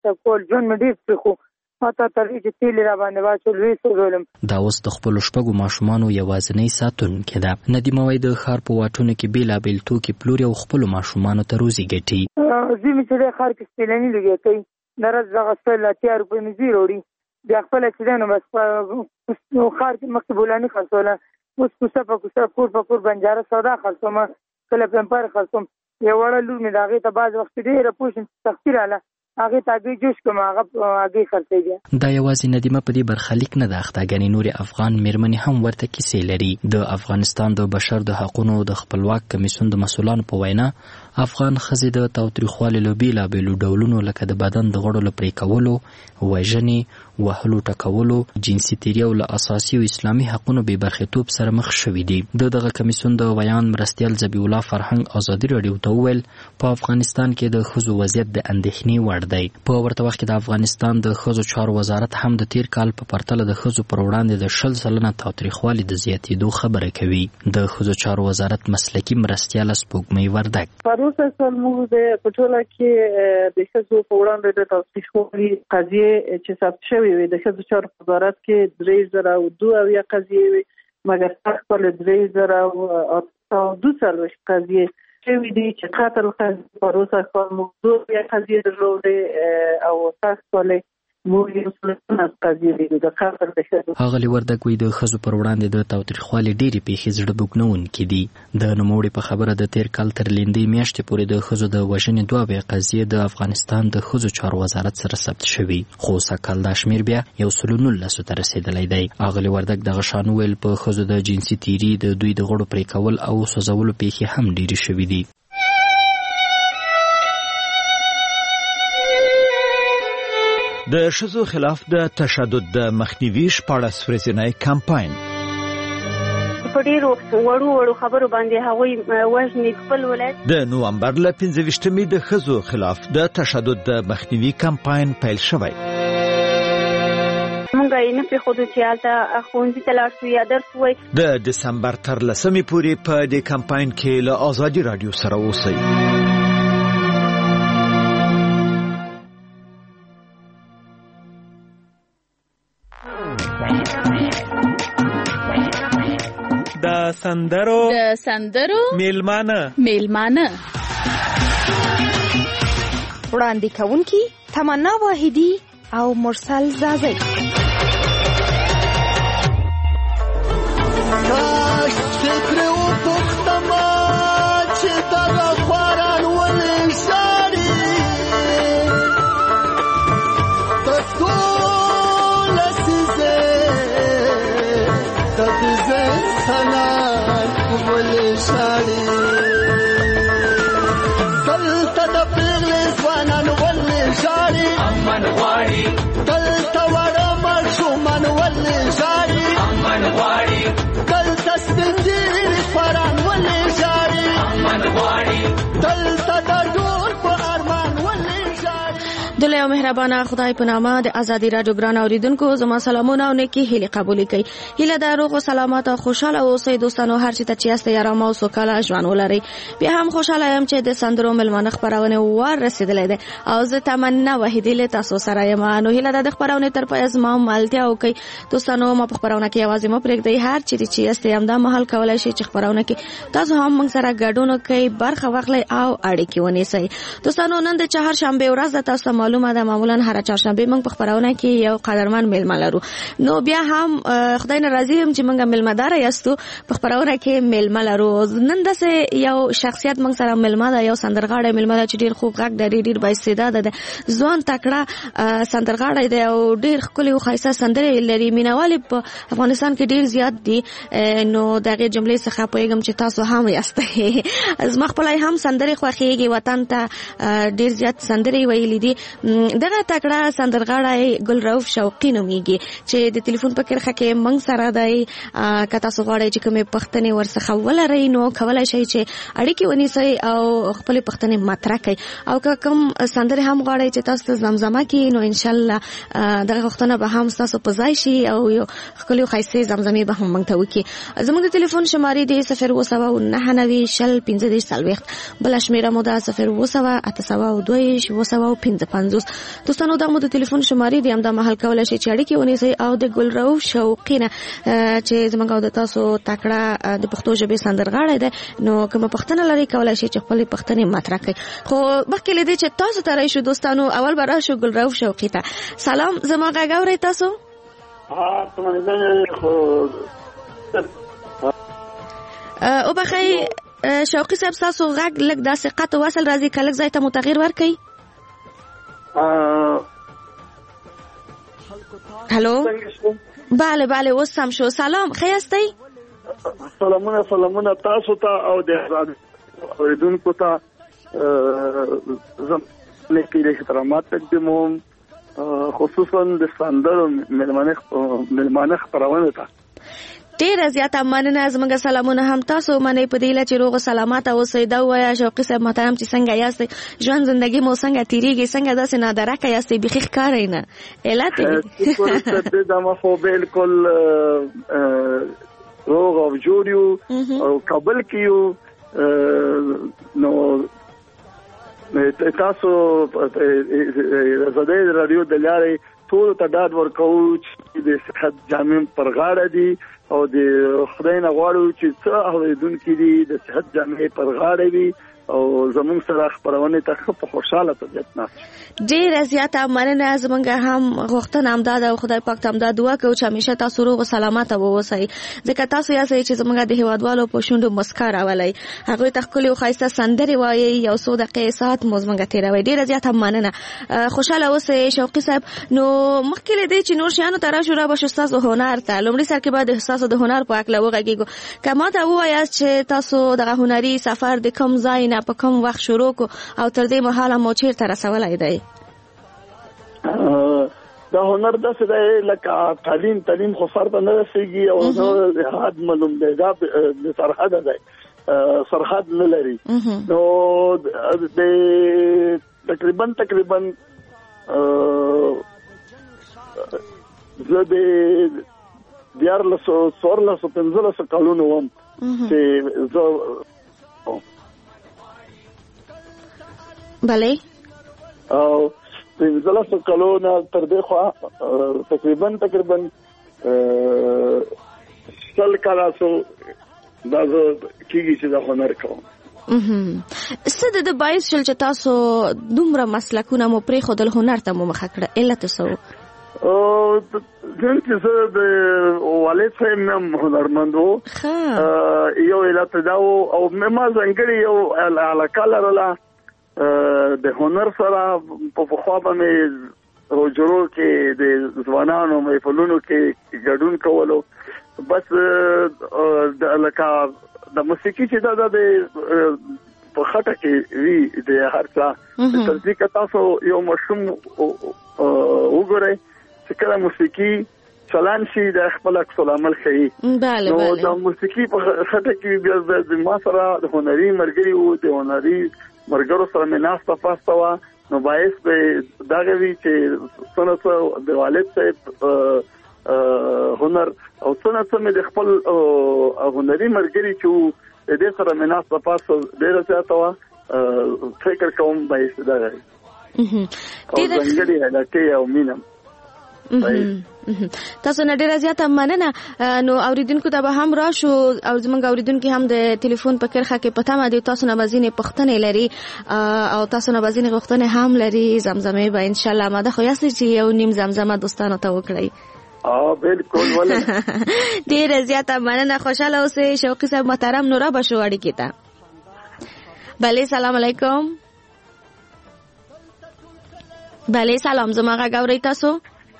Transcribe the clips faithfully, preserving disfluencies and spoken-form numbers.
کول ژوند مې ډېر پرېښو ما ته تر دې چې تیل را باندې واچول ویې سوځولم. دا اوس د خپلو شپږو ماشومانو یوازینۍ ساتونکې ده. ندیمه وایي د ښار په واټونو کې بېلابېل توکي پلوري او خپلو ماشومانو ته روزي ګټي. ځینې چې دی ښار کې سپېلني لګیا کوي د ورځ دغه سل اتیا روپۍ مې زوی راوړي بیا خپله چې دی نو بس ښار کې مخکې بولاني خرڅوله اوس کوڅه په کوڅه کور په کور بنجاره سودا خرڅومه کله پمپر خرڅوم. یو وړه لور مې د هغې ته بعض وخت ډېره پوه شم سختي راله هغې ته هګۍ جوش کړم هغه هګۍ خرڅوي. دا یوازې ندیمه په دې برخلیک نه ده اخته، ګنې نورې افغان میرمنې هم ورته کیسې لري. د افغانستان د بشر د حقونو د خپلواک کمیسیون د مسؤلانو په وینا افغان ښځې د تاوتریخوالي له بېلابېلو ډولونو لکه د بدن د غړو له پرې کولو، وژنې، وهلو ټکولو، جنسي تیري او له اساسي او اسلامي حقونو بې برخېتوب سره مخ شوي دي. د دغه کمیسیون د بیان مرستیال ذبیح الله فرهنګ ازادي راډیو ته وویل په افغانستان کې د ښځو وضعیت د اندېښنې وړ دی. په ورته وخت کې د افغانستان د ښځو چارو وزارت هم د تیر کال په پرتله د ښځو پر وړاندې د شل سلنه تاوتریخوالي د زیاتېدو خبره کوي. د ښځو چارو وزارت مسلکي مرستیاله سپوږمۍ وردګ پروسه سال موږ د پټوله کې د ښځو په وړاندې د تاوتریخوالي قضیې چې ثبت شوې وي د ښځو چارو وزارت کې درې زره او دوه اویا قضیې وي مګر سږ کال درې زره او اته دوه څلوېښت قضیې شوي دي چې قتل قضیې پروسه کال موږ دوه اویا قضیې درلودې او سږ کال ښاغلي وردګ وایي د ښځو پر وړاندې د تاوتریخوالي ډېرې پیښې زړه بوږنونکې دي. د نوموړي په خبره د تیر کال تر لیندۍ میاشتې پورې د ښځو د وژنې دوه اویا قضیې د افغانستان د ښځو چارو وزارت سره ثبت شوي، خو سږکال دا شمېر بیا یو سلو نولسو ته رسېدلی دی. ښاغلي وردګ دغه شان وویل په ښځو د جنسي تیري، د دوی د غړو پرې کول او سوځولو پیښې هم ډېرې شوي دي. د ښځو خلاف د تشدد د مخنیوي شپاړس ورځنی کمپاین په ډېرو وړو وړو خبرو باندې هغوی وژني خپل ولایت. د نومبر له پنځه ویشتمې د ښځو خلاف د تشدد د مخنیوي کمپاین پیل شوی. موږ یې نه پرېښودو چې هلته ښوونځي ته لاړ شو یا درس ووایي. د دسمبر تر لسمې پورې په دې کمپاین کې له ازادي راډیو سره اوسئ. د سندرو د سندرو میلمانه میلمانه وړاندې کوونکي تمنا واحدي او مرسل زازی. دله او مهربانه خدای په نامه د ازادي راډیو ګران اوریدونکو زما سلامونه او نیکی هیله قبول کړئ. هیله ده روغ او سلامت او خوشاله اوسئ دوستانو، هر چی ته چې یاست آرام او سوکاله ژوند ولرئ. بیا هم خوشاله یم چې د سندرو ملمانه خبرونه ور رسیدلې ده او زه تمنا وحیدی له تاسو سره یم. نو هیله ده د خبرونه تر پای زما مالتیا او کوي دوستانو ما په خبرونه کې आवाज مو پرېږدئ. هر چی چې یاست یم دا محل کولای شي چې خبرونه کې تاسو هم موږ سره ګډون کوي، برخه واخلئ او اړیکې ونیسئ. دوستانو نن د چهارشنبه ورځ ده، تاسو معلومه ده معمولا هر چهارشنبه موږ په خبرونه کې یو قدرمن میلمه لرو. نو بیا هم خدای ناراضي هم چې موږ میلمه‌دار یاستو په خبرونه کې میلمه لرو. نن داسې یو شخصیت موږ سره میلمه ده، یو سندرغاړی میلمه ده چې ډیر خوب غږ لري، ډیر بااستعداد ده، ځوان تکړه سندرغاړی دی او ډیر ښکلي او ښایسته سندرې لري. مینوال په افغانستان کې ډیر زیات دي. نو دغه جملې څخه پوهیږم چې تاسو هم یاستئ. زما خپل هم سندرې خوښیږي، وطن ته ډیر زیات سندرې ویلې دي. دغه تکړه سندرغاړی ګل رؤف شوقي نومیږي چې د ټلیفون په کرښه کې موږ سره دی. که تاسو غواړئ چې کومې پوښتنې ورڅخه ولرئ نو کولی شئ چې اړیکې ونیسئ او خپلې پوښتنې مطرح کړئ. او که کوم سندرې هم غواړئ چې تاسو ته زمزمه کړي نو انشاءالله دغه غوښتنه به هم ستاسو په ځای شي او یو ښکلې او ښایستې زمزمې به هم موږ ته وکړي. زموږ د ټلیفون شمارې دی صفر اووه سوه نهه نوي شل پنځه دېرش څلوېښت، بله شمېره مو ده صفر اووه سوه اته سوه دوه دېرش اووه سوه پنځه پنځوس. پنځوس. دوستانو دا مو د ټلیفون شمارې دي، هم دا مهال کولای شي چې اړیکې ونیسئ او د ګلرؤف شوقي نه چې زموږ او د تاسو تکړه د پښتو ژبې سندرغاړی دی، نو کومه پوښتنه لري کولای شي چې خپلې پوښتنې مطرح کړئ. خو مخکې له دې چې تاسو ته راشو دوستانو، اول به راشو ګلرؤف شوقي ته. سلام، زما غږ اورئ تاسو؟ او بخی شوقي صاحب تاسو غږ لږ داسې قطع وصل راځي، که لږ ځای ته مو تغییر ورکړئ. هلو، بله بله اوس سم شو. سلام، ښه یاستئ؟ سلامونه سلامونه تاسو ته او د اوریدونکو ته زم لیکي احترامات تقدیموم، خصوصا د سندرو ملمانه خپرونه ته. ډیره زیاته مننه. زموږ سلامونه هم تاسو منئ په دې چې روغ سلامت اوسئ. دا ووایه شوقي صاحب محترم چې څنګه یاستئ، ژوند زندگی مو څنګه تیریږي، څنګه داسې نادرکه یاستئ، بیخي ښکارئ نه. علت یې دا خو بالکل روغ او جوړ یو او کابل کې یو. نو تاسو زده رادیو د لارې ټول ته ډاډ ورکوو چې د صحت جامع پر غاړه دي او د خدای نه غواړو چې څه اورېدونکي دي د صحت جامع پر غاړه وي او زموږ سره خپرونه ته په خوشاله طبیعت ناست. ډیره زیاته مننه. زموږ هم غوښتنه همدا ده او خدای پاک ته همدا دعا کوو چې همیشه تاسو روغ او سلامت واوسئ، ځکه تاسو یاستئ چې زموږ د هیوادوالو په شونډو مسکا راولئ، هغوی ته ښکلې او ښایسته سندرې وایئ، یو څو دقیقې ساعت مو زموږ تېروئ. ډیره زیاته مننه. خوشحاله اوسئ شوقي صاحب. نو مخکې له دې چې نور شیانو ته راشو، را به شو ستاسو هنر ته. لومړي سر کې باید ستاسو د هنر په هکله وغږېږو. که ما ته ووایاست چې تاسو دغه هنري سفر د کوم ځای نه په کوم وخت شروع کو او تر دې مهاله مو چیرته رسولی دی؟ دا هنر داسې دی لکه تعلیم تعلیم خو سر ته نه رسېږي او زه حد معلوم دی، دا د سرحده دی، سرحد نه لري. نو د تقریبا تقریبا زه د دیارلسو څوارلسو پنځلسو کلونو وم چې زه بله او پنځلسو کلونو تر دې خوا تقریبا تقریبا سل کاله سو دا زه کېږي چې دا هنر کوم. څه د باعث شول چې تاسو دومره مسلکونه مو پرېښودل، هنر ته مو مخه کړه؟ علت څه و؟ چې زه د والد صاحب نه هنرمند و، یو علت دا و او ما ځانګړې یو علاقه لرله د هنر سره. په پخوا به مې روجرو کې د ځوانانو محفلونو کې ګډون کولو، بس لکه د موسیقي چې دا د په خټه کې وي د هر څه ترڅو که تاسو یو ماشوم وګورئ چې کله موسیقي چلان شي د خپل عکس العمل ښیي. نو د موسیقي په خټه کې بیا د ما سره د هنري ملګري وو، د هنري مرګرو سره مې ناسته پاسته وه، نو باعث به دغه وي چې څه نه څه د والد صاحب هنر او څه نه څه مې د خپل هنري ملګري چې وو د دې سره مې ناسته پاسته ډېره زیاته وه. فکر کوم باعث دغه او ځانګړې علاقې او مینه. تاسو نه ډیره زیاته مننه. نو اوریدونکو ته به هم راشو او زمونږ اوریدونکو هم د ټلیفون په کرخه کې په تمه دي، تاسو نه به ځینې پوښتنې لري او تاسو نه به ځینې غوښتنې هم لري. زمزمې به انشاءالله آماده خو یاستئ چې یو نیم زمزمه دوستانو ته وکړئ؟ اه بالکل ولې ډیره زیاته مننه. خوشاله اوسئ شوقي صاحب محترم. نو را به شو اړیکې ته. بله سلام علیکم. بله سلام، زما غږ اورئ تاسو؟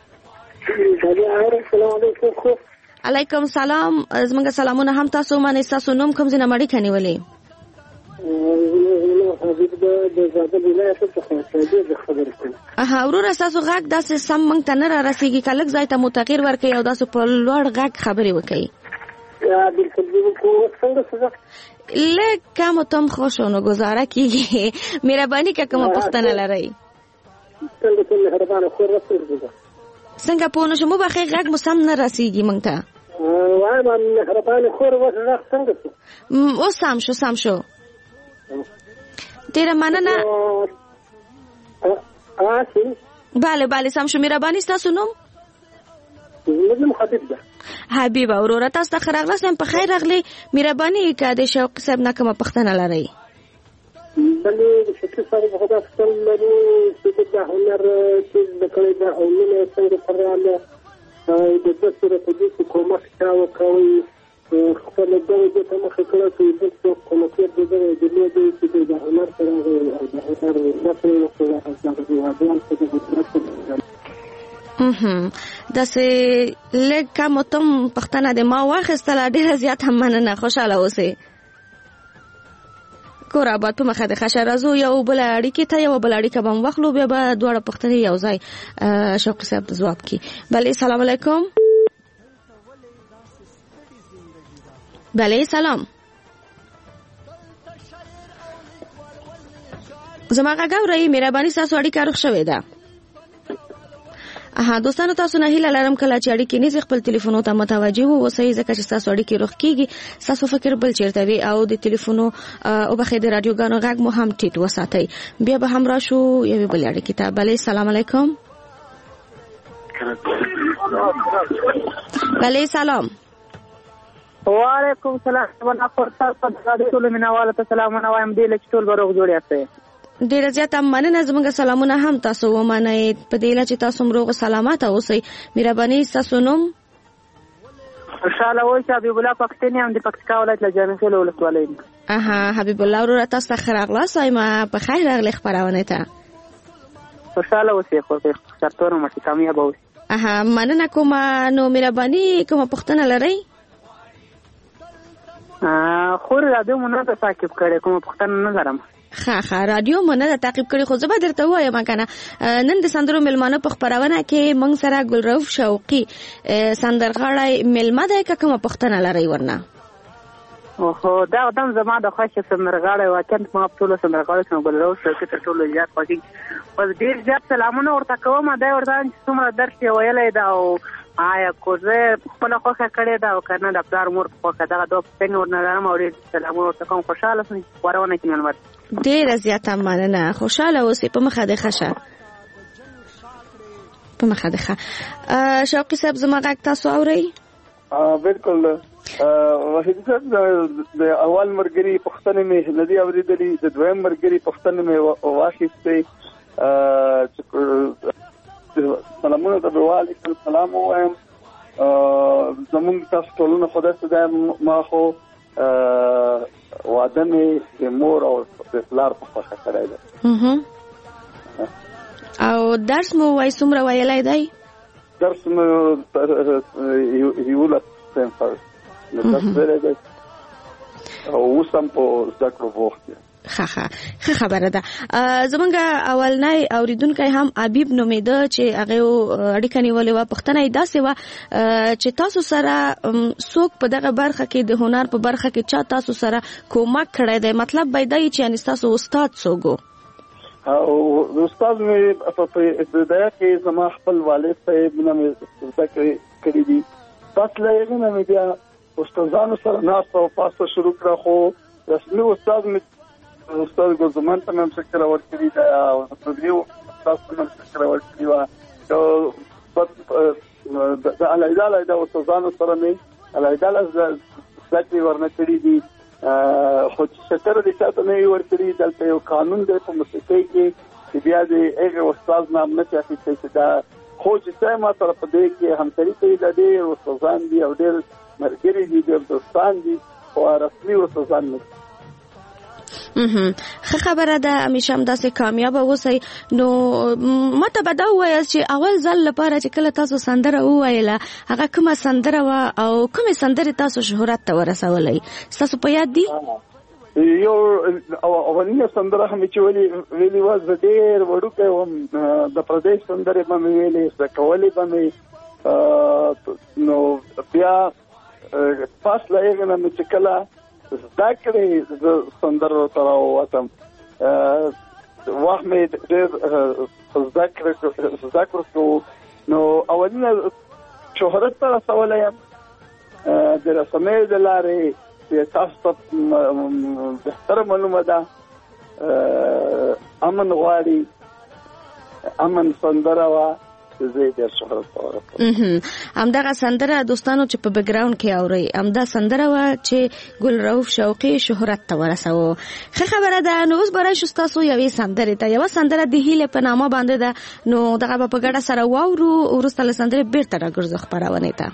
علیکم سلام. زمونږ سلامونه هم تاسو منئ. ستاسو نوم کوم ځای نه اړیکه نیولې؟ اها وروره ستاسو غږ داسې سم موږ ته نه را رسېږي، که لږ ځای ته مو تغییر ورکړئ او داسې په لوړ غږ خبرې وکړئ. لږ کم و تم خو شو نو ګزاره کېږي. مهرباني که کومه پوښتنه لرئ؟ څنګه پوه نه شم؟ وبخښئ غږ مو سم نه رسېږي موږ ته. اوس سم شو سم شو. ډېره مننه. ها سي bale bale سم شو مهرباني تاسو نوم نظم خطیب ده حبیب اورور تاسو ته راغلاست په خیر راغلی مهرباني کا د شوق صاحب نه کومه پښتنه لري بلې د شکل سره په خدا خپل لري چې د هنر چې د کړي د اولنه څنګه پراله د دسته په دې کې کومه څه کوي خپل دغه ته مخ کړه چې د کومه څه د دې د دې چې د هنر سره د هنر د خپل سره هم دا سه لکه متم پښتنه د ما واخستل ډیره زیات هم مننه خوشاله اوسئ کور آباد په مخه د خشه رازو یو بل اړیکې ته یو بل اړیکه بم وخلو بیا به دواړه پښتنې یو ځای شوق صاحب جواب کی بله سلام علیکم بله سلام زما غاوري مهرباني تاسو اړیکه روښ شوې ده اها دوستانو تاسو نه هیله لرم کله چې اړیکې نه خپل ټلیفون ته متوجه وو وسې ځکه چې تاسو اړیکې روښ کیږي تاسو فکر بل چیرته وي او د ټلیفون او بخې د رادیو غانو غږ مو هم ټیټ وساتئ بیا به هم راشو یو بل اړیکې ته بله سلام علیکم بله سلام وعلیکم السلام ورحمۃ اللہ وبرکاتہ ټول منواله ته سلامونه وایم دی لچ ټول بروغ جوړ یاست ډیر زیات مننه زموږ سلامونه هم تاسو ومنئ په دې لچ تاسو مروغ سلامات اوسئ مهرباني تاسو نوم انشاءالله وای چې حبیب الله پښتني هم د پکتیکا ولایت له جامع خیل ولسوالۍ اها حبیب الله ورو تاسو ته خیر اغلاس ما په خیر اغلی خبرونه ته انشاءالله وسی خو په شرطونو مشي کامیاب اوسئ اها مننه کوم نو مهرباني کوم پښتنه لري خو رادیو مونږ ته تعقیب کړي کوم پښتنه نه لرم ها ها رادیو مونږ ته تعقیب کړي خو زه به درته وایم کنه نن د سندرو ملمانه په خبرونه کې مونږ سره ګلروف شوقي سندرغاړی ملمه ده کوم پښتنه لري ورنه اوه دا دم زما د خوښ سندرغاړی واکن ما په ټول سندرغاړي څنګه ګلروف شوقي ته ټول زیات پاتې پس ډیر زیات سلامونه ورته کوم دا ورته څومره درس ویلې دا او آیا کوزه خپل خوخه کړی دا او کنه د پلار مور خوخه دا د پښتون ورنه لرم او سلامونه ورته کوم خوشاله سم ورونه کې منور ډیر زیات مننه خوشاله اوسې په مخه د خشه په مخه د خه شوقي صاحب زما غږ تاسو اورئ بالکل وحید صاحب د اول مرګري پښتنې مې ندي اوریدلې د دویم مرګري پښتنې مې واخیستې سلامونه د وعلیکم السلام وایم زمونږ تاسو ټولونه خدای ته ما خو واده مې د مور او د پلار په خوښه کړی دی او درس مو وای څومره ویلی دی درس مې یولس صنف درس ویلی دی او اوس هم په زده کړو بوخت یم ښه ښه ښه خبره ده زمونږ اولنی اوریدونکی هم حبیب نومېده چې هغه اړیکه نیولې وه پوښتنه یې داسې وه چې تاسو سره څوک په دغه برخه کې د هنر په برخه کې چا تاسو سره کومک کړی دی مطلب به دی چې یعنې ستاسو استاد څوک و او استاد مې په ابتدایه کې زما خپل والد صاحب نه مې زده کړي دي پس له هغې نه مې بیا استادانو سره ناسته او پاسته شروع کړه خو رسمي استاد مې استاد ګلزمان ته مې شکر ورکړي دا او تدریو استاد ته مې شکر ورکړي وا او د علیدا علیدا استادانو سره مې علیدا ځکه ورنه کړی دي خو شکر دې تاسو نه ورکړي دلته یو قانون دی په موسیقۍ کې چې بیا دې هغه استاد نام نه چاپی چې دا خو چې ما سره په دې کې همکاري کوي د دې استادان دي او ډېر مرګري دي د دوستان دي او رسمي استادان نه ښه خبره ده همیشه هم داسې کامیابه اوسئ نو ماته به دا ووایاست چې اول ځل لپاره چې کله تاسو سندره وویله هغه کومه سندره وه او کومې سندرې تاسو شهرت ته ورسولی ستاسو په یاد دي یو اولینه سندره هم چې ویلې وه زه ډېر وړوکی وم د پردیس سندرې به مې ویلې زده کولې به مې نو بیا پاس له هغې نه مې چې کله زده کړې زه سندرو ته راووتم وخت مې ډېر زده کړو کوو نو اولینه شهرت ته رسولی یم د رسنیو د لارې تاسو ته بهتره معلومه ده امن غواړي امن سندره وا زه ډېر شهرت ورکړم. همدغه سندره دوستانو چې په بیک ګراوند کې اوري همدا سندره وا چې ګل رؤف شوقي شهرت ته ورسوه. ښه خبره ده. نو اوس به راشو ستاسو یوې سندرې ته. یوه سندره د هیلې په نامه باندې ده، نو دغه به په ګډه سره واورو، وروسته له سندرې بیرته راګرځو خپرونې ته.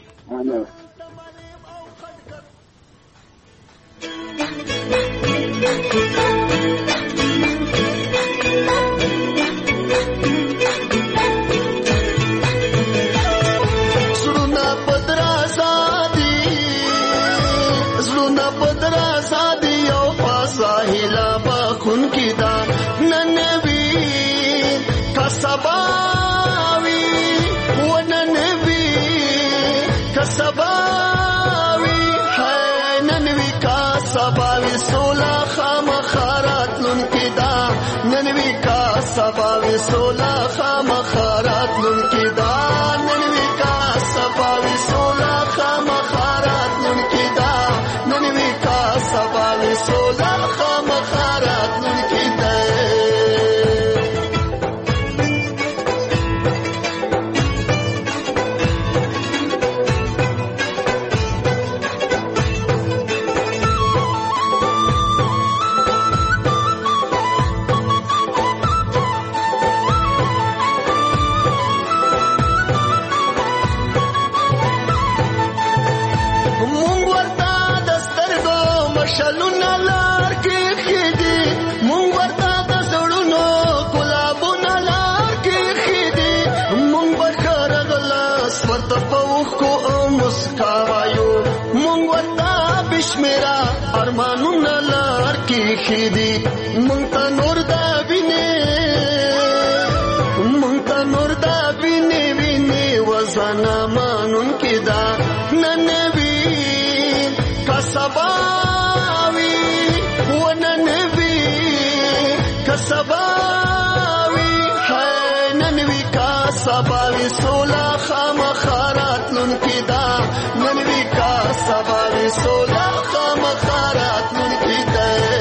سباوی سولا خامخارات لنکی دا ننوی کا سباوی سولا خامخارات لنکی دا ننوی کا سباوی سولا خامخارات لنکی دا. ارمانونه لار کې خېدي مونږ ته نور دا ویني مونږ ته نور دا ویني ویني وزنا مانون کې دا نن وی کسباوي ونن وی کسباوي نن وی کسباوي سولا خامخارات لون کې دا نن وی کسباوي سولا خامخارات لون کې دا.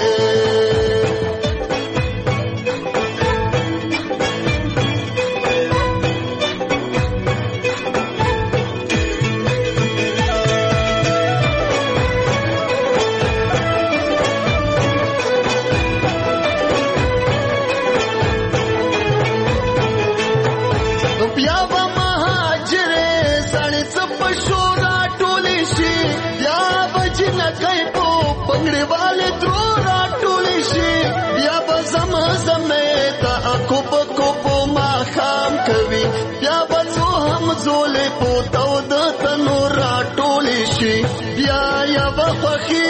والے ترورا ټولې شي بیا به زما زمې ته کوپ کوپ ما خام کوي بیا به زه هم زولې پوتو د تنور را ټولې شي بیا یا به خوښي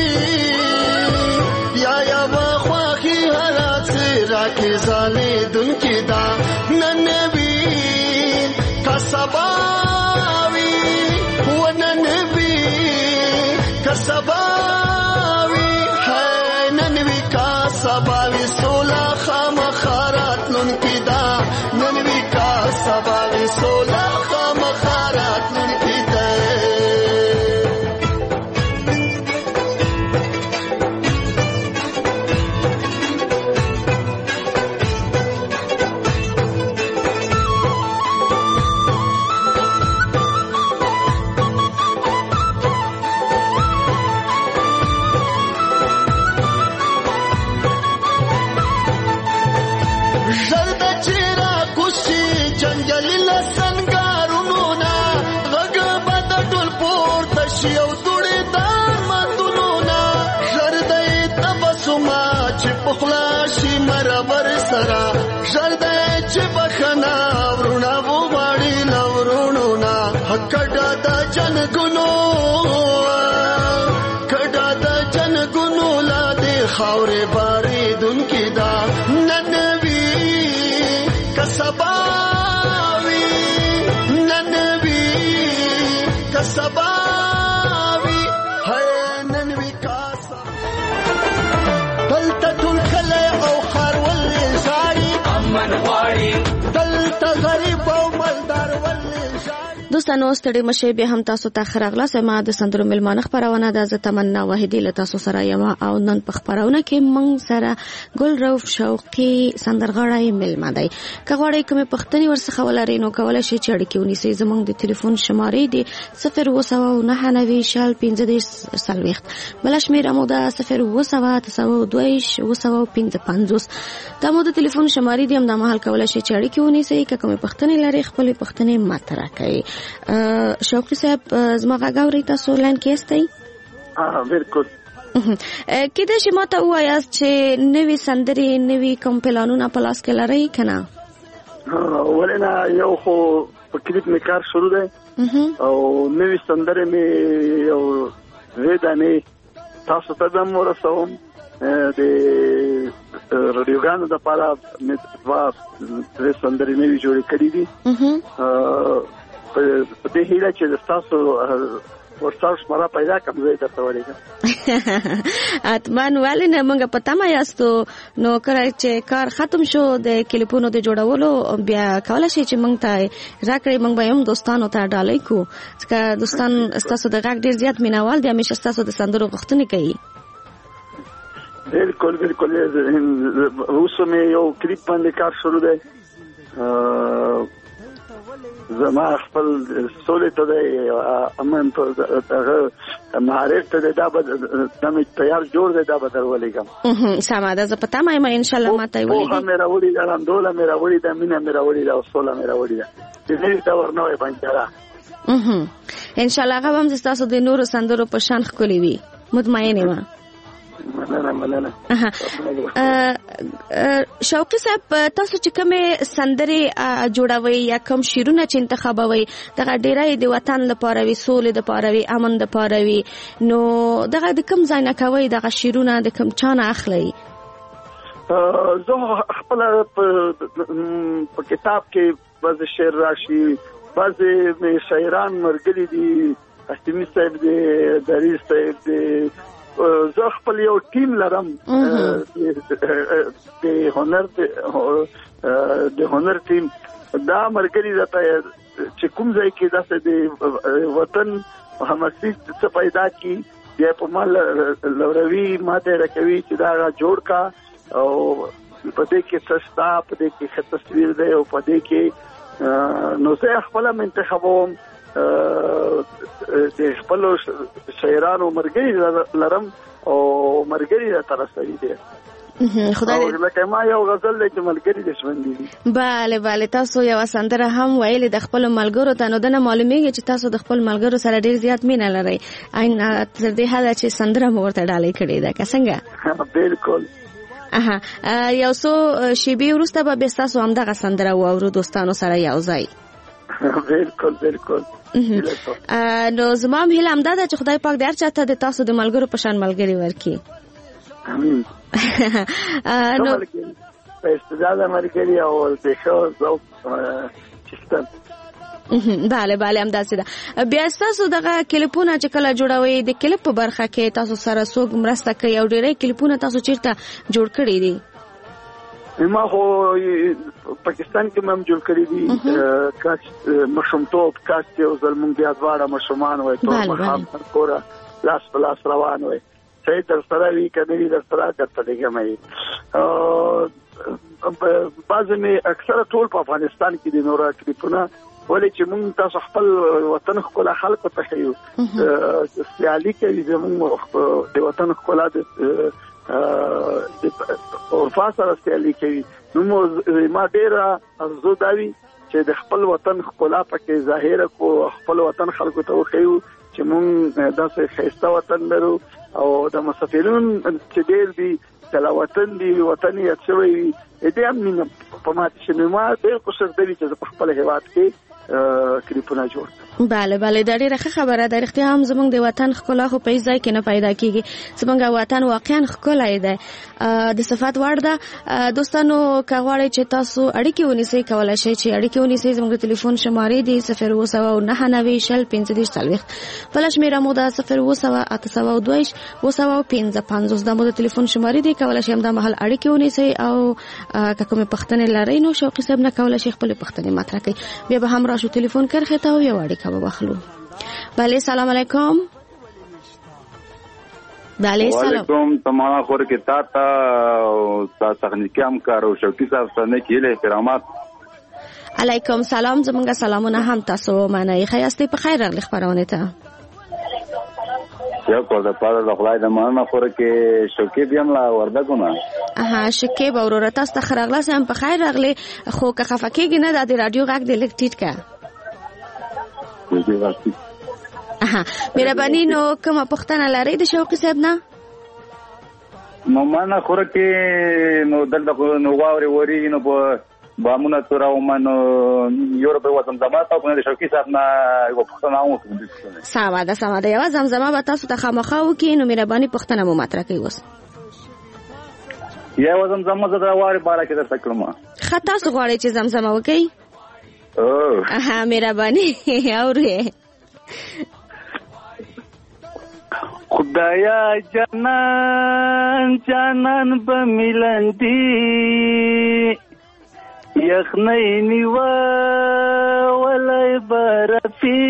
بیا یا به خوښي حالات راکې ځانې دونکې دا نن وی کسباوي ونن وی کسبا سباوی سولا خامخارات لون کی دا ننوی کا سباوی سولا خامخارات لون کی دا. سرا ژړدې چې بخنا ورونه وغواړي لورونو نا کډا د جنګونو کډا د جنګونو لا دې خاورې بارې دونکې دا نن وی کسباوي نن وی کسباوي هي نن وی کاسا دلته ټول کله او من غواړي دلته غریب او مالدار ولې ژاړي دوستانو ستړي مشه به هم تاسو ته خراغله سما د سندرو ملمانه خبرونه د تمنا واحدی له تاسو سره یم او نن په خبرونه کې مونږ سره ګل روف شوقي سندرغاړی ملما دی کغوړی کوم پښتني ورڅخه ولري نو کولای شي چې اړیکې ونیسي زمونږ د ټلیفون شمارې دی صفر و سوا و نه نوي شال پنځه دېرش سلويخت بل شمیر مو د صفر و سوا تسو دویش و سوا پنځه پنځوس دا مو د ټلیفون شمارې دی هم د محل کولای شي چې اړیکې ونیسي کوم پښتني لري خپل پښتني ماته راکړي شوقي صاحب زما غاوري تاسو لاین کې استئ؟ ها بالکل. کله چې ما ته وایاست چې نوې سندرې نوې کوم پلانونه په لاس کې لرئ کنه؟ ولنا یو خو په کلیپ می کار شروع دی او نوې سندرې می یو وېدانې تاسو ته هم ورسوم د رادیوګانو د پاره مې وا د سندرې نوې جوړې کړې دي په دې هیله چې تاسو ورساوس مرا پیدا کوم زه درته ولیکم اتمن ولې نه موږ پتا ما یاستو نو کړای چې کار ختم شو د کلیپونو د جوړولو بیا کولای شي چې موږ ته راکړې موږ به هم دوستانو ته ډالۍ کو چې دوستان تاسو د غږ ډیر زیات مینوال دي همیشه تاسو د سندرو غوښتنه کوي بالکل بالکل اوس مې یو کلیپ باندې کار شروع دی زما خپل سولې ته دی امن ته دغه مهارت ته دا به دا مې تیار جوړ دی دا به درولېږم سمه ده زه پته ما ان شاء الله ماته ویلې پوهه مې راوړې ده اندوله مې راوړې ده مینه مې راوړې ده او سوله مې راوړې ده د دې ډول نوې بنجاره ان شاء الله هغه هم تاسو د نورو سندرو په شان ښکلې وي مطمئنه یم مننه مننه. شوقي صاحب تاسو چې کومه سندرې جوړوي یا کوم شیرونه چې انتخابوي دغه ډیرای د وطن لپاره وي سولې د لپاره وي امن د لپاره وي نو دغه د کوم ځای نه کوي دغه شیرونه د کوم چانه اخلي؟ زه خپل په کتاب کې بعض شعر راشي بعض مې شاعران مرګلي دي اسمي صاحب دي دریز صاحب دي زه خپل یو ټیم لرم د هنر د هنر ټیم دا مرګري راته چې کوم ځای کې داسې د وطن حماسي څه پیدا کی بیا په مال لوروي ماته راکوي چې دا جوړ کا او په دې کې سستا په دې کې ښه تصویر دی او په دې کې نو زه خپل منتخبوم د خپل شاعرانو مرګري لرم او مرګري را ترسوي دي خدای دې لکه ما یو غزل چې ملګری دې شوندې دي bale bale تاسو یو سندره هم ویل د خپل ملګرو ته نو دنه معلومیږي چې تاسو د خپل ملګرو سره ډیر زیات مینه لرئ عین تر دې حد چې سندره مو ورته ډالۍ کړې ده که څنګه؟ بالکل. اها یو څو شیبې وروسته به تاسو هم دغه سندره واورو دوستانو سره یو ځای. بالکل بالکل. نو زما هم هیله همدا ده چې خدای پاک د هر چاته د تاسو د ملګرو په شان ملګري ورکړي. امين. نو په استعداد ملګري او د ښو ذوق چستن bale bale هم داسې ده. بیا تاسو دغه کلیپونه چې کله جوړوي د کلیپ په برخه کې تاسو سره څوک مرسته کوي او ډېرې کلیپونه تاسو چیرته جوړ کړی دي؟ ما خو پاکستان کې مم جوړ کړی دي کاش مشمتوب کاش یو ځل مونږ بیا دواړه مشمان وای ته محمد کورا لاس په لاس روان وای څه تر سره وی کړي در سره کړته دیګمې او بعضې مې اکثره ټول په افغانستان کې دي نورا کلیپونه ولې چې مونږ تاسو خپل وطن خپل خلکو ته خیو سیالي کوي زموږ د وطن خپل د او فاصله سیالي کوي نو ما ډېره ارزو داوي چې د خپل وطن خپل پکې ظاهر کو خپل وطن خلکو ته وخیو چې مونږ داسې خیسته وطن لرو او د مسافرون چې ډېر دي د وطن دی وطن یې اچوي دې هم مینه په ماته چې ما ډېر کوشش کوي چې په خپل هیواد کې کلیپونه جوړ کړم. بله بله دا ډیره ښه خبره ده. رښتیا هم زموږ د وطن ښکلا خو په هیڅ ځای کې نه پیدا کیږي. زموږ وطن واقعا ښکلی دی، د صفت وړ ده. دوستانو که غواړئ چې تاسو اړیکې ونیسئ کولی شئ چې اړیکې ونیسئ. زموږ د ټلیفون شمارې دي صفر اووه سوه نهه نوي شل پنځه دېرش څلوېښت، بله شمېره مو ده صفر اووه سوه اته سوه دوه ویشت اووه سوه پنځه پنځوس. دا مو د ټلیفون شمارې دي، کولی شئ همدا مهال اړیکې ونیسئ او که کومې پوښتنې لرئ نو شوقي صاحب نه کولی شئ خپلې پوښتنې مطرح کړئ. بیا به هم راشو ټلیفون کرښې ته او یو اړیکه به واخلو. بله سلام علیکم. بله سلام علیکم. تمام خور کې تا ته تخنیکی همکار او شوقي صاحب سره نه کېله احترامات. علیکم سلام. زمونږ سلامونه هم تاسو منئ. ښه یاستئ؟ په خیر راغلی خپرونې ته. یو کو د پاره د خدای د مننه خور کې شوقي بیم لا وردګونه. اها شکیب وروره تاسو ته خراغلاس هم په خیر راغلی. خو که خفه کېږي نه د رادیو غږ دې لږ ټیټ کړه. اها مهرباني. نو کومه پوښتنه لرئ د شوقي صاحب نه؟ نو مننه خور کې نو دلته نو واوري وری نو په بامونه تراو منو یورپ وطن زمات او د شوقي صاحب نه یو پوښتنه وکړم. سمه ده سمه ده. یوه زمزمه به تاسو ته خامخا وکړي نو مهرباني پوښتنه مو مطرح کړئ. اوس یوه زمزمه زه د واورې باره کې درته کړم. ښه تاسو غواړئ چې زمزمه وکړئ؟ اها مهرباني اورئ. خدایا جانان جانان به ملندي یخنۍ نیوا ولای برفي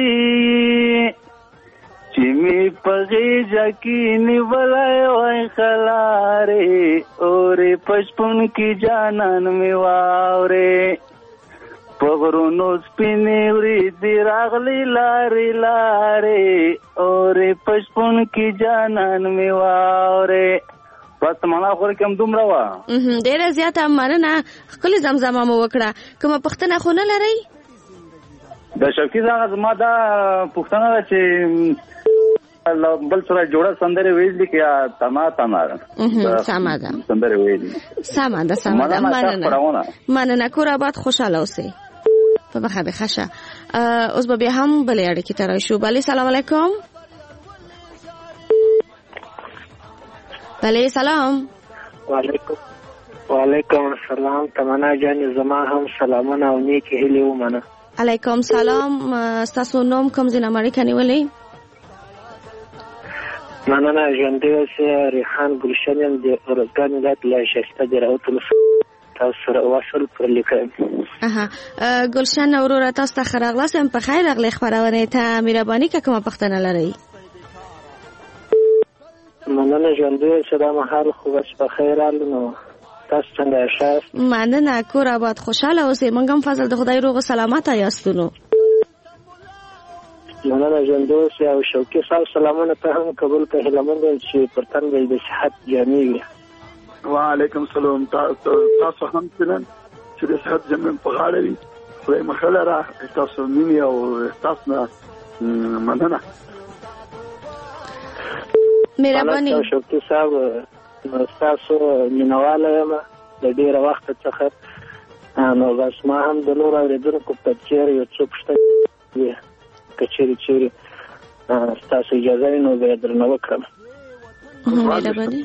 چې می پغې ځکې نیولای وای خلاره اورې پشپون کې جانان می واورې پغرونو سپینې وریځې راغلې لارې لارې اورې پشپون کې جانان مې واورې. بس معنا خو کوم دومره وه ډېره زیاته مننه. ښکلې زمزمه مو وکړه. کومه پوښتنه خو نه لرئ؟ د شوقي صاحب زما دا پوښتنه ده چې بل سره جوړه سندرې ویلي کې یا تنا تنا سمه ده سندرې ویلي سمه ده سمه ده. مننه مننه. کور آباد خوشحاله اوسئ. په بخه به خشه. اوس به بیا هم بلې اړیکې ته راشو. بله سلام علیکم. بله سلام. وعلیکم وعلیکم السلام. تمنا جان زما هم سلامونه او نیکې هیلې ومنه. علیکم سلام. ستاسو نوم کوم ځای نه اړیکه نیولې؟ مننه. ژوندی اوسئ. ریحان ګلشن یم د ارزګان ولایت له ښایسته د راوتلو تاسو سره وصل پر لیکم. اها ګلشن وروره تاسو ته ښه راغلاست. هم په خیر راغلی خپرونې ته. مهرباني که کومه پوښتنه لرئ؟ مننه. ژوندی اوسئ. دا مهال خو بس په خیر راغلو. نو تاسو څنګه یاست؟ مننه. کور آباد خوشحاله اوسئ. موږ هم فضل د خدای روغ سلامته یاستو. نو مننه. ژوندی اوسئ. او شوقي صاحب سلامونه ته هم قبول کړئ. هیله مند چې پر تن به د صحت جامې وي. وعلیکم السلام. تاسو هم فلن چې د صحت جامې په غاړه وي. خدای مخاله را تاسو مینې او تاسو نه مننه. مهرباني. شوقي صاحب تاسو مینواله یم د ډېره وخت څخه. نو بس ما هم د نور اورېدونکو په څېر یو څه پوښتنې که چیرې چیرې ستاسو اجازه وي نو به یې درنه وکړم. مهرباني.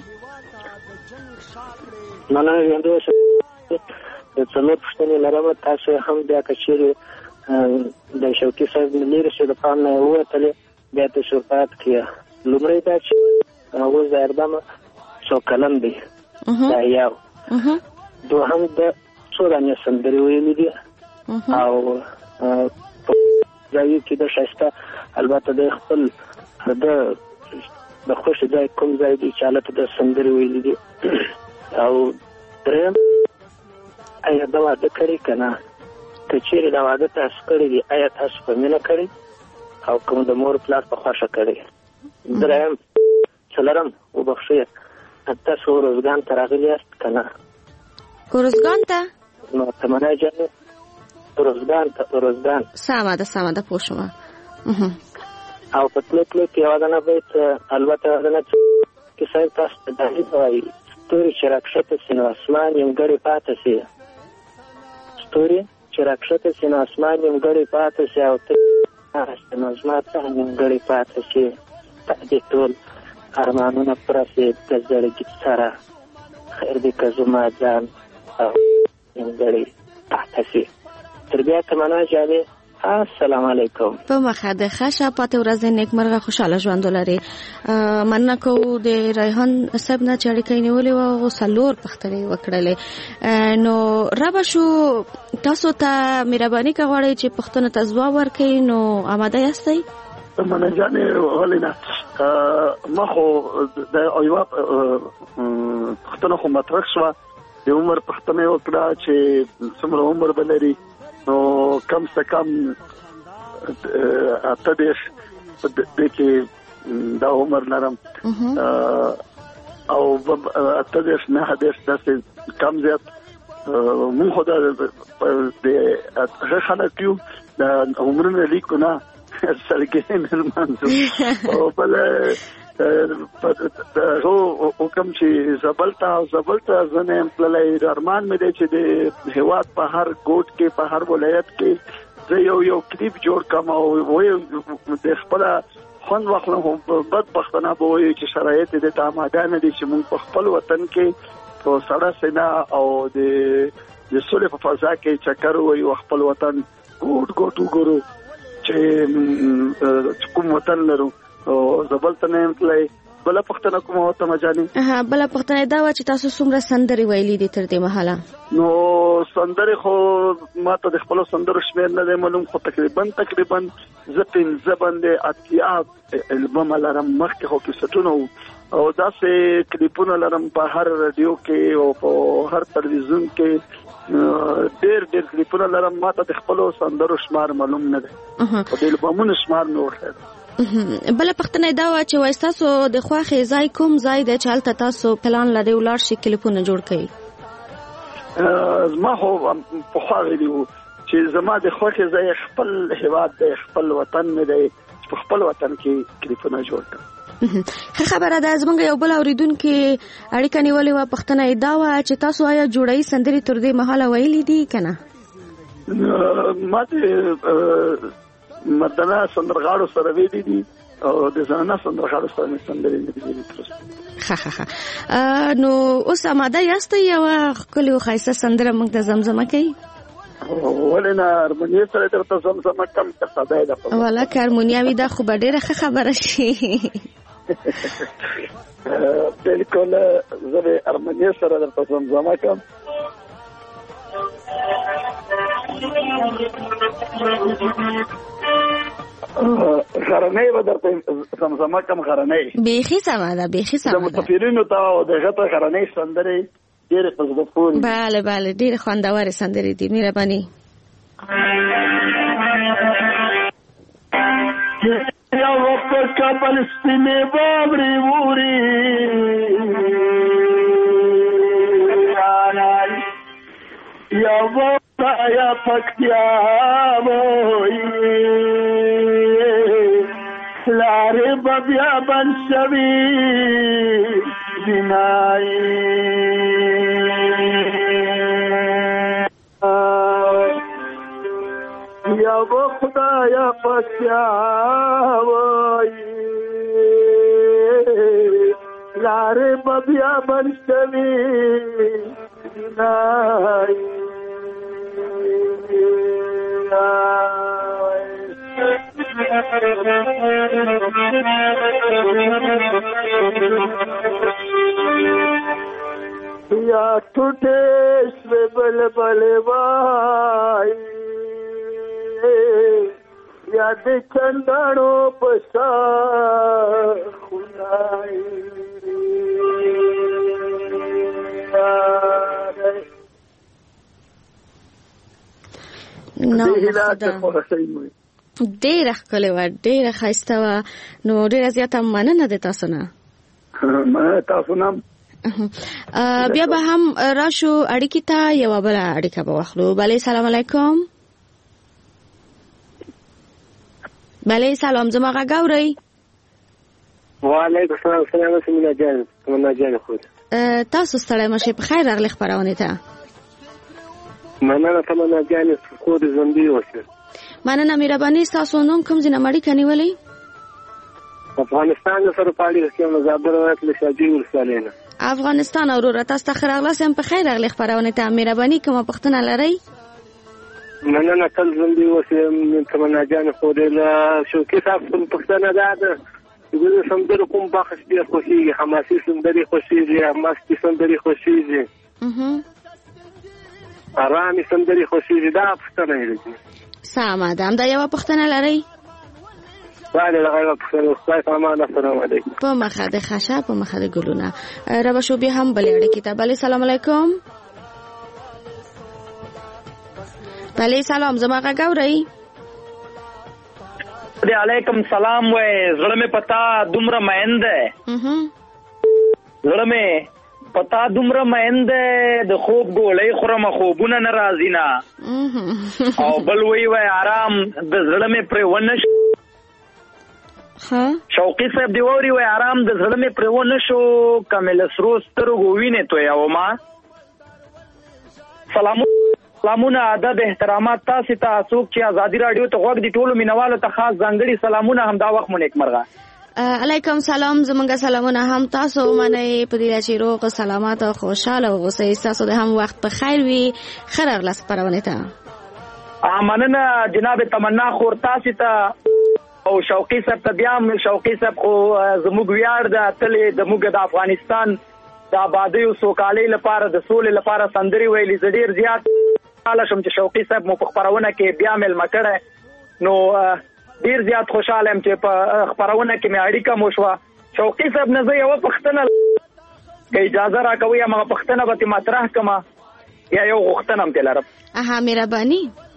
مننه. ژوندی اوسئ. د څلور پوښتنې لرم. تاسو هم بیا که چیرې د شوقي صاحب نه لرې شو د پام نه ووتلې بیا تاسو پات کړئ. لومړی دا چې اوس د اردمه څو کلن دی دا یو. دوهم د څو دانې سندرې ویلې دي او په ځای کې د ښایسته البته د خپل د د خوښ ځای کوم ځای دی چې هلته د سندرې ویلې دي. او دریم آیا دا واده کړی که نه؟ که چیرې دا واده تاسو کړی دي آیا تاسو په مینه کړی او کوم د مور پلار په خوښه کړی؟ دریم څلورم وبخښئ تاسو ارزګان ته راغلي یاست که نه؟ ارزګان ته؟ نو تمنا جانې ارزګان ته ارزګان. سمه ده سمه ده پوه شومه. او په تلو تلو کې یوه دانه بیت البته یوه دانه کې صاحب تاسو ته دهلیز وایي ستوري چې راکښته سي نو اسمان نیمګړی پاته سي. ستوري چې راکښته سي نو اسمان نیمګړی پاته سي او ته ناشته نو زما څخه نیمګړی پاتې شي په دې ټول ارمانونه پوره شي د زړګي سره خیر دې که زما ځان نیمګړی پاتې شي تر بیا تمنا جانې السلام علیکم. په مخه د ښه پاتې ورځې نیکمرغه خوشاله ژوند ولري. مننه کوو د ریحان صاحب نه چې اړیکه یې نیولې وه او څلور پوښتنې یې وکړلې. نو رابه شو تاسو ته مهرباني که غواړئ چې پوښتنو ته ځواب ورکړئ نو آماده یاستئ؟ مننه جانې ولې نه ما خو د یوه پوښتنه خو مطرح شوه د عمر پوښتنه یې وکړه چې څومره عمر به لري نو کم سے کم اته دېرش د کې دا عمر لرم او اته دېرش نهه دېرش داسې کم زیات مونږ خو د هغه خلک یو د عمرونه لیکو نه سلګۍ نه لمانځو او بله هو حکم چې زبلتا زبلتا زنه امپلای ارمان مې دی چې د هواد په هر ګوټ کې په هر ولایت کې زه یو یو کلیپ جوړ کم او وې د خپل خون واخلم بدبختانه به وې چې شرایط د تاماده نه دي چې موږ په خپل وطن کې په سړه سینا او د د سولې په فضا کې چکر وې خپل وطن ګوټ ګوټ وګورو چې کوم وطن لرو او زبلته نه امتلای بل پختنه کومه وته مجاني ها بل پختنه دا و چې تاسو څومره سندري ویلي دي تر دې مهاله؟ نو سندري خو ما ته د خپل سندرو شمیر نه دی معلوم خو تقریبا تقریبا زپین زبند اتیا البوم لرم مخکې خو کې ستونو او داسې کلیپونه لرم په هر رادیو کې او په هر تلویزیون کې ډېر ډېر کلیپونه لرم ما ته د خپل سندرو شمار معلوم نه دی او د البومونو شمار نه ورته بل پختنه دا و چې وای تاسو د خوخه ځای کوم ځای د چالت تاسو پلان لري ولر شي کلیپونه جوړ کړئ؟ زما خو په خو غوډیو چې زما د خوخه ځای خپل هواد د خپل وطن مې دی په خپل وطن کې کلیپونه جوړ کړم. خبره ده زمونږ یو بل اوریدونکو اړیکه نیولې و پختنه دا و چې تاسو آیا جوړی سندري تر دې مهاله ویلې دي کنه؟ ما ته مدنه سندرغاړو سره ویلي دي او د زنانه سندرغاړو سره مې سندرې نه دي ویلي تر اوسه. ښه ښه ښه نو اوس آماده یاستئ یوه ښکلې او ښایسته سندره موږ ته زمزمه کوي؟ ولې نه هارمونیې سره درته زمزمه کم که ساده ده ولکه هارمونیا وي دا خو به ډېره ښه خبره شي. بلکل زه د هارمونیې سره درته زمزمه کم. غرنۍ به درته زمزمه کم غرنۍ بیخي سمه ده بیخي سمه ده د مسافرینو ته او دغه ته غرنۍ سندرې ډېرې په زړه پورې بله بله ډېرې خوندورې سندرې دي مهرباني. یوه په کابل سپینې واورې ووري یوه یا پکتیا وای لارې به بیا بند شوي بینای یوه خدایا پکتیا وای لارې به بیا بند شوي بینای یا ټوټه سوي بل بل وای یا د چندانو پسا خدای نو ډېره ښکلې وه ډېره ښایسته وه نو ډېره زیاته مننه د تاسو نه. مننه تاسو نه. بیا به هم راشو اړیکې ته یوه بله اړیکه به واخلو. بله سلام علیکم. بله سلام زما غږ اورئ؟ وعلیکم السلام. سلام علیکم مینا جان. مینا جان خود تاسو ستړی مشئ په خیر راغلی خپرونې ته. مننه تمنا جان خود ژوندي اوسئ. مننه مهرباني. تاسو نوم کوم ځای نه اړیکه نیولې؟ افغانستان سره پاړې کوم زابر ولایت له شاجوی ولسوالۍ نه. افغانستان اورور تاسو ته خراغلاس هم په خیر راغلی خبرونه ته مهرباني کومه پښتنه لري؟ مننه تل زندي اوسم تمنا جان خو دې لا شو کې تاسو پښتنه ده زه سندره کوم بخښ ډیر خوشیږي حماسي سندري خوشیږي حماسي سندري خوشیږي ارامي سندري خوشیږي دا پښتنه لري. سلام ده هم دا یو پښتنه لري؟ بله دا یو پښتنه. خدای پامان السلام علیکم. په مخه د خشه په مخه د ګلونه را بشو بیا هم بلې اړیکې ته. بله سلام علیکم. بله سلام زما غږ اورئ؟ علیکم سلام. وې زړه مې پتا دومره مین ده زړه مې پتا دومره مین ده د خوب ګولۍ خورم خوبونه نه راځي نه او بل وی وای آرام د زړه مې پرې ونه شو. شوقي صاحب دی ووري وای آرام د زړه مې پرې ونه شو کامل سرو سترګو وینې تو یو ما سلام سلامونه ادب احترامات تاسو ته څوک چې ازادي رادیو ته غوږ دی ټولو مینوالو ته خاص ځانګړي سلامونه هم دا وخت مو نیک مرغه. علیکم سلام زمونږ سلامونه هم تاسو منئ په دې چې روغ سلامات او خوشاله اوسئ. تاسو د هم وخت په خیر وي. خیر لاس پرونه ته مننه جناب تمنا خور تاسو ته او شوقي صاحب ته بیا شوقي صاحب خو زموږ ویاړ د تلې د موږ د افغانستان د آبادی او سوکالۍ لپاره د سولې لپاره سندري ویلي زډیر زیات حاله شم چې شوقي صاحب مو په خبرونه کې بیا مل مکړه نو ډیر زیات خوشاله ام چې په خبرونه کې مې اړیکه مو شو. شوقي صاحب نه زه یو پښتنه کې اجازه راکوي ما پښتنه به مطرح کما یا یو غوښتنه ام تلرم. اها مهرباني.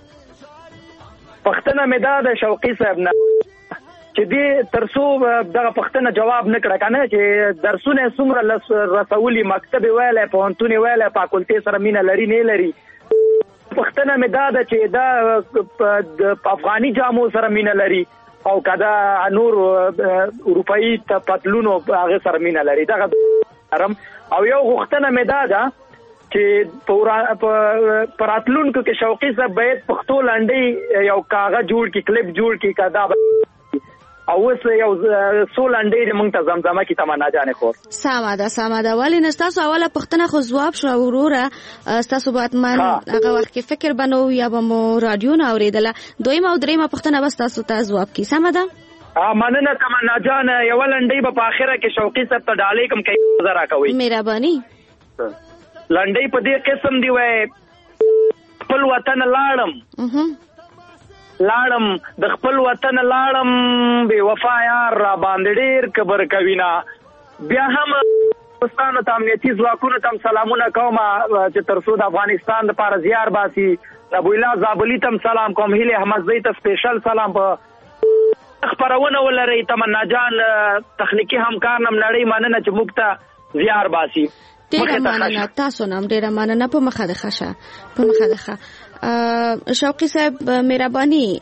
پښتنه مې دا د شوقي صاحب نه چې دې ترسو دغه پښتنه جواب نکړه کنه چې درسونه څومره رسولي مکتب ویلې په هنتونی ویلې په فاکولټي سره مینه لري نه لري. پښتنه مې دا د چې دا د افغاني جامو سره مینه لري او کدا نور اروپאי ته پتلونو هغه سره مینه لري دا ارم او یو غوښتنه مې دا ده چې پراتلونکو کې شوقي صاحب باید پښتو لنډي یو کاغذ جوړ کی کلیپ جوړ کی کدا او اوس یو سو لنډي د مونږ ته زمزمه کی تمنا جانې خور. ساده ساده ولی نستاسو اوله پښتنه خو جواب شو وروره تاسو باید من هغه وخت کې فکر بنو یا به مو رادیو نه اوریدله دویمه او دریمه پښتنه بس تاسو ته جواب کی سمه ده. مننه تمنا جان یو لنډي په اخره کې شوقي صاحب ته ډالې کوم کوي زرا کوي مهرباني. لنډي په دې قسم دی وای خپل وطن لاړم لاړم د خپل وطن لاړم بے وفا یار را باندې ډیر کبر کوینا بیا هم پاکستان ته امنیتي ځواکونو ته سلامونه کوم چې ترڅو د افغانستان لپاره زیار باسي. ابو الله زابلی ته سلام کوم. هیله احمد زئی ته سپیشل سلام په خبرونه ولري. تمنا جان تخنیکی همکار نم نړۍ مننه چې موږ ته زیار باسي. ډیره مننه تاسو نام ډیره مننه په مخه د خشه په مخه د خشه شوقي صاحب مهرباني.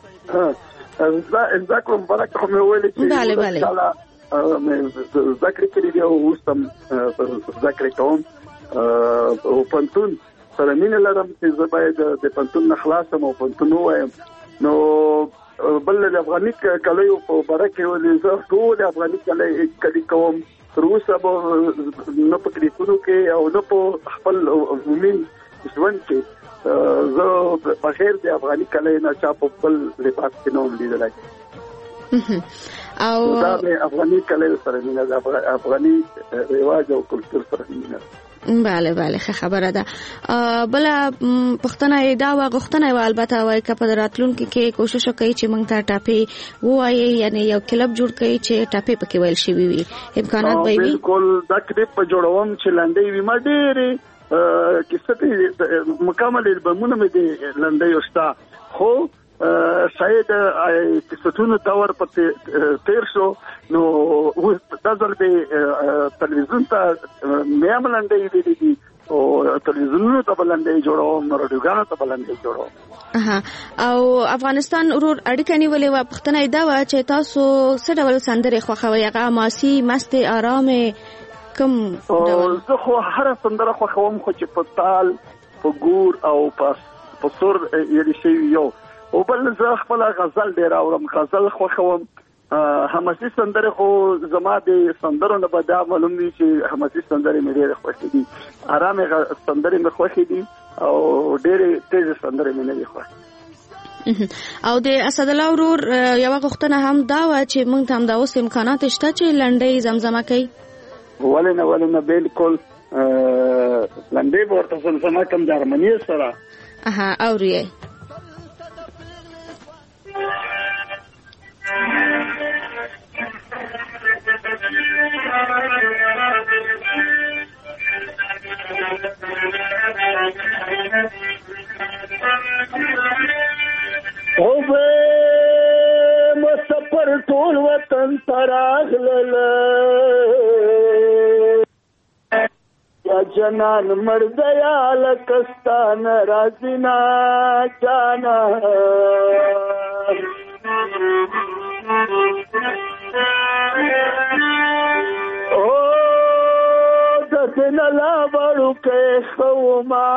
ها ذکر مبارک خو مې ویل چې بله بله مې ذکر کړی دی او اوس ذکر کوم او پنتون سره مینه لرم چې زه باید د پنتون نه خلاصم او پنتون وایم نو بل د افغاني کلیو په برکه ولې زه ټول افغاني کلی کلی کوم تر اوسه به نه په کلیتونو کې او نه په خپل عمومي ژوند کې زه په خیر د افغاني کلی نه چا په خپل لباس کې نوم لیدلی او دا د افغاني کلی سره مینه د افغاني رواج او کلتور سره مینه. بله بله ښه خبره ده. بله پښتنه دا وغوښتنه وه البته وایي که په راتلونکي کې کوشش وکړئ چې موږ ته ټاپې ووایي یعنې یو کلب جوړ کړئ چې ټاپې پکې ویل شوي وي امکانات به وي. بالکل دا کلیپ په جوړوم چې لنډۍ وي ما ډېرې کیسه مکمل البمونه مې دي لنډۍ شته خو شاید کیسهتونو دور په تیر شو نو دا ځل به تلویزیون ته مې هم لنډۍ ویلي دي او تلویزیونونو ته به لنډۍ جوړوم راډیوګانو ته به لنډۍ جوړوم. او افغانستان ورور اړیکه نیولې وه پوښتنه یې دا وه چې تاسو څه ډول سندرې خوښوئ هغه حماسي مستې ارامې کوم ډول؟ زه خو هره سندره خوښوم خو چې په تال په ګور او په سور یلي شوي یو او بل زه خپل غزل ډیر اورم، غزل خوښوم. حماسي سندره خو زما د سندرو نه به دا معلوم وي چې حماسي سندرې مې ډېرې خوښې دي. ارامې سندرې مې خوښې دي او ډېرې تیزې سندرې مې نه دي خوښې. او د اسدالله ورور یوه غوښتنه هم دا وه چې موږ ته همدا اوس امکانات شته چې لنډۍ زمزمه کوي؟ ولې نه ولې نه بالکل لنډۍ به ورته زمزمه کوم د ارمنیې سره. اها اورو یې. او به مسافر ټول وطن تراغلل یا جنان مرد یا لکستان رازینا جانا او دتن لا بڑو کے خوما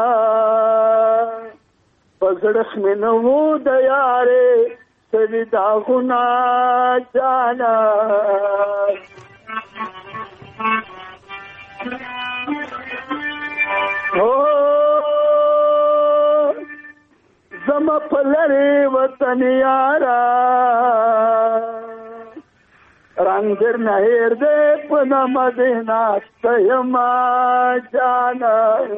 پزړخ مې نه وو د یارې سوي داغونه جانا او زما په لرې وطن یارا رنګ در نه هېر دې په نامه دې ناسته یما جانا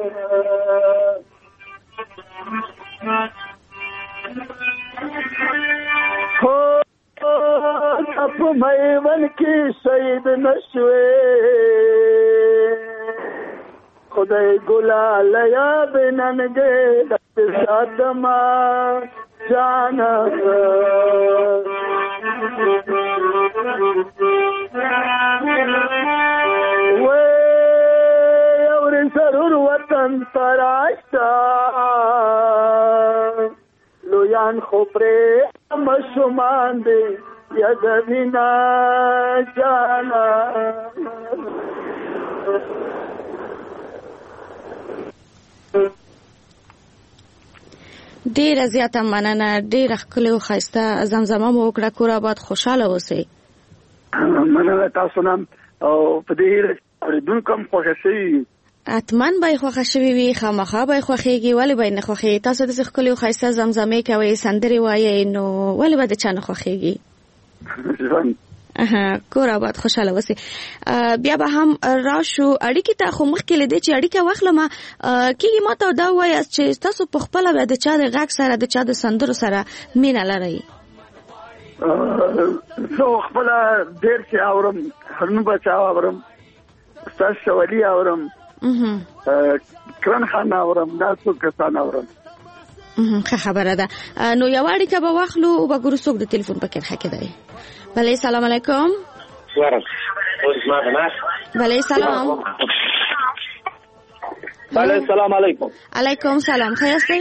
हो तप मैवन की शहीद नशवे खुदाई गुलाल या बिनन गे सादमा जाना वे और जरूर वतन तराशा लोयान खोपरे मशुमान दे यदविना जाना ډیره زیاته مننه. ډیره ښکلې او ښایسته زمزمه مو وکړه. کور آباد خوشحاله اوسئ. مننه تاسو نه او په دې اورېدونکو هم خوښه شوي اتمن به خوښه شوي وي، خامخا به خوښېږي. ولې به نه خوښېږي؟ تاسو داسې ښکلې او ښایسته زمزمې کوئ، سندرې وایئ، نو ولې به د چا نه خوښېږي؟ اها کور آباد خوشحاله اوسئ. بیا به هم راشو اړیکې ته. خو مخکې له دې چې اړیکه واخلمه کېږي ما ته دا ووایاست چې تاسو په خپله بیا د چا د غږ سره د چا د سندرو سره مینه لرئ؟ زه خپله ډېر چې اورم، هرنو بچا اورم، استاد شولي اورم، کرن خان اورم، دا څو کسان اورم. ښه خبره ده. نو یوه اړیکه به واخلو او به ګورو څوک د تلیفون په کرښه کې دی. بله سلام علیکم. بله سلام. بله سلام علیکم. علیکم سلام. ښه یاستئ؟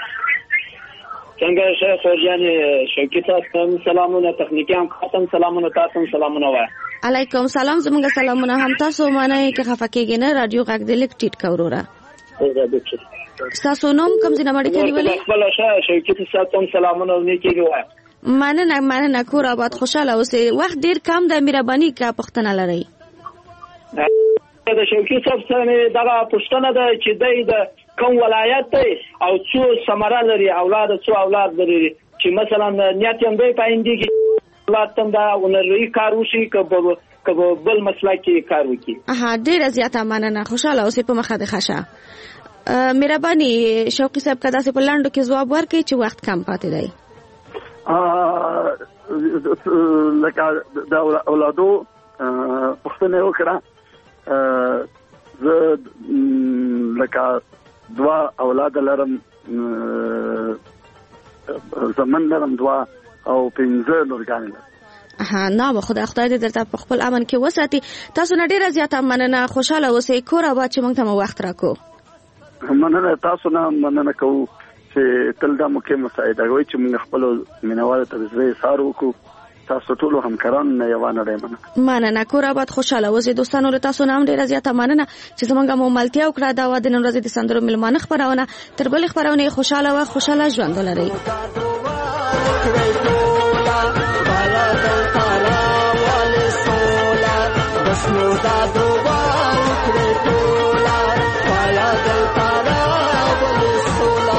څنګه ښه خورجان شوکي تاسو سلامونه، تخنیکیان خاصم سلامونه، تاسو سلامونه وایي. علیکم سلام. زموږ سلامونه هم تاسو منئ که خفه کېږئ نه. رادیو غږ دې لږ ټیټ که وروره. ستاسو نوم کوم ځای نه اړیکه نیولې؟ خپله ښه شوکي تاسو هم سلامونه او نیکې وایي. مننه مننه. کور آباد خوشحاله اوسئ. وخت ډېر کم دی، مهرباني که پوښتنه لرئ. د شوکي صاحب څخه دغه پوښتنه ده چې دی د کوم ولایت دی او څو ثمره لري، اولاد څو اولاد لري، چې مثلا نیت یې هم دی په آینده کې اولاد ته دا هنري کار وشي که بل مسلک کې کار وکړي. اها ډېره زیاته مننه. خوشحاله اوسئ. په مخه دې ښه شه. مهرباني شوقي صاحب که داسې په لنډو کې ځواب ورکړئ چې وخت کم پاتې دی. لکه د اولادو پوښتنه وکړه. زه لکه دوا اولاد لرم، زمن لرم دوا او پنځه لورګانې لرم. ها نه به خدای خدای دې درته په خپل امن کې وساتي. تاسو نه ډېره زیاته مننه. خوشحاله اوسئ. کور آباد چې موږ ته مو وخت راکړو. مننه تاسو نه مننه کوو چې تل دا مو کې مساعده کوي چې موږ خپل مینوالو ته زړه سار وکړو. تاسو ټول همکاران نه یو نه مننه. مننه. کور آباد خوشحاله اوسئ. دوستانو له تاسو نه هم ډېره زیاته مننه چې زموږ مو ملتیا وکړه. دا و د نن ورځې د سندرو مېلمانه خپرونه. تر بلې خپرونې خوشحاله و خوشحاله ژوند ولرئ. وکړې ټولا بالا دلته راولې سولا دسنو دا دعا وکړې ټولا بالا دلته راولې سولا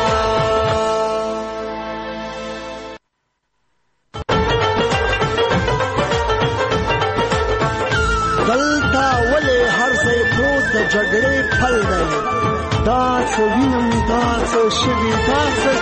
دلته ولې هر ځای پروت د جګړې پل دی دا څه وینم دا څه شوي دا څه